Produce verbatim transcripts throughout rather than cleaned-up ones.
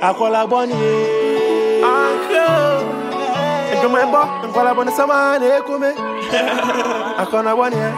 Akola Bonnie, Uncle. And to my boy, and call upon the Saman, Ekome. Akola Bonnie,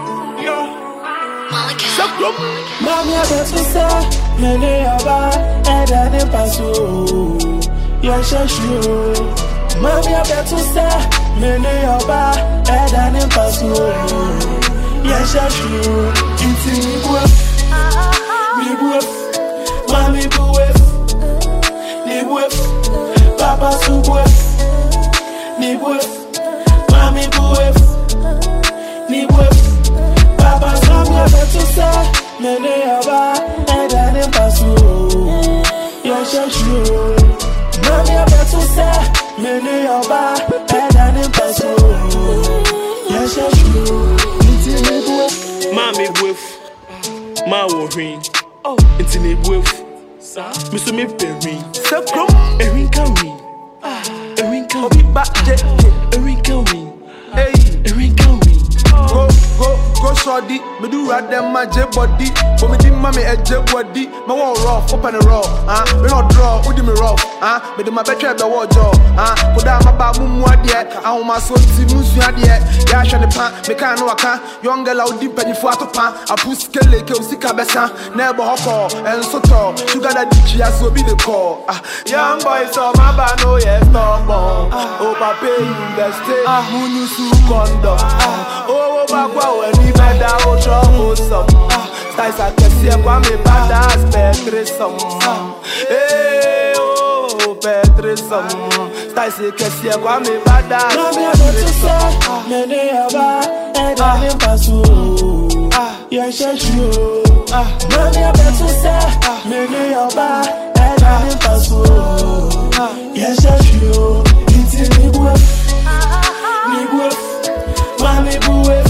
Mami abetusa, mene yaba, eda ne pasu. Yeshashu. Mami abetusa, mene yaba, eda ne pasu. Yeshashu. Inti mi buef, mi buef, mami buef, ni buef, papa su buef, ni buef, mami buef, ni buef. Papa Mami abetusa, mene yaba, eda ne pasu. Yeshashu. Mami abetusa, mene yaba, eda ne pasu. Yeshashu. Inti me buef, Mami buef, ma wohin. Oh, inti me buef, misu me perin. Sekrom, erin kami, erin kami, erin kami, hey, erin kami. Go, go, go, shorty. Me do ride them my J body. But me do mommy a J body. Me want rough, up and raw. Ah, me not draw, who do me rough? Ah, me do my better the wall jaw. Ah, put down my babu muadia. I want my soul to musu adia. Yeah, shall the pan. Me can't know I can't. Young girl out deep and you fought to pan. I push skele ke usika besa. Never hoko and so tall. Sugar that ditchy as will be the call. Ah, young boy so my bano yes stop on. Oh, papa invest. Ah, who you su condom. Ah, oh, bagwa when we better out trouble some. Styles I can see kwa me badass petrism. Hey, oh, petrism. Styles I can see kwa me badass. Mami abetusa, mene yaba, eda ne pasu. Yeshashu. Mami abetusa, mene yaba, eda ne pasu. Yeshashu. Inti mi buef, mi buef, mami buef.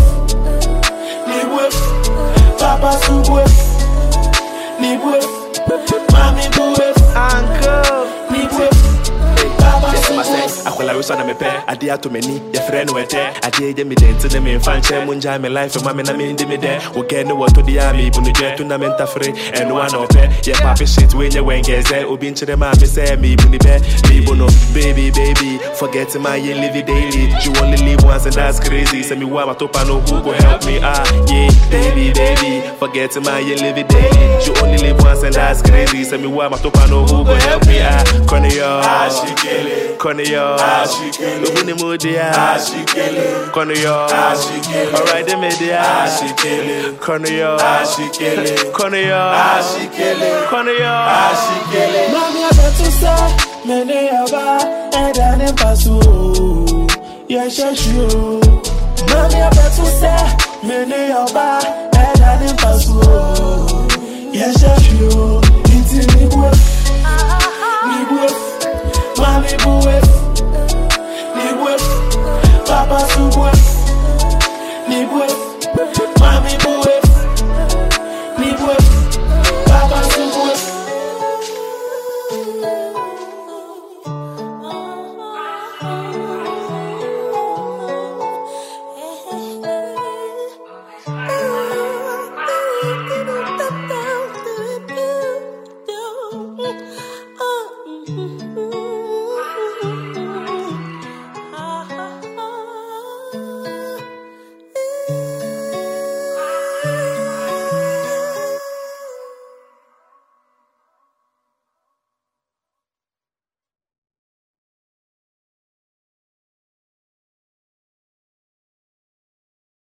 Papa su buef, ni buef, mami buef, Uncle, ni buef, papa su buef. Akola wish on me pair, I dear to many, your friend were there. I did me then to them in Fanche, Munja, my life, and mamma, I mean, me there. We get no what to the army, but the jet to Namenta free, and one of pair. Yeah, papa shit, when you went, get there, Ubin to the mammy, say me, bunny bear, me bono, baby, baby, forget my year, live it daily. You only live once, and that's crazy. Send me one, my top, I know who go help me. Ah, yeah, baby, baby, forget my year, live it daily. You only live once, and that's crazy. Send me one, my top, I know who go help me. Ah, Conio, ah, she kill it, Conio. Ubuni mudia, Conio, alright, the media, Conio, Conio, Conio, Mami abetusa, mene yaba, eda ne pasu. Yeshashu. Mami abetusa, mene yaba, eda ne pasu. Yeshashu.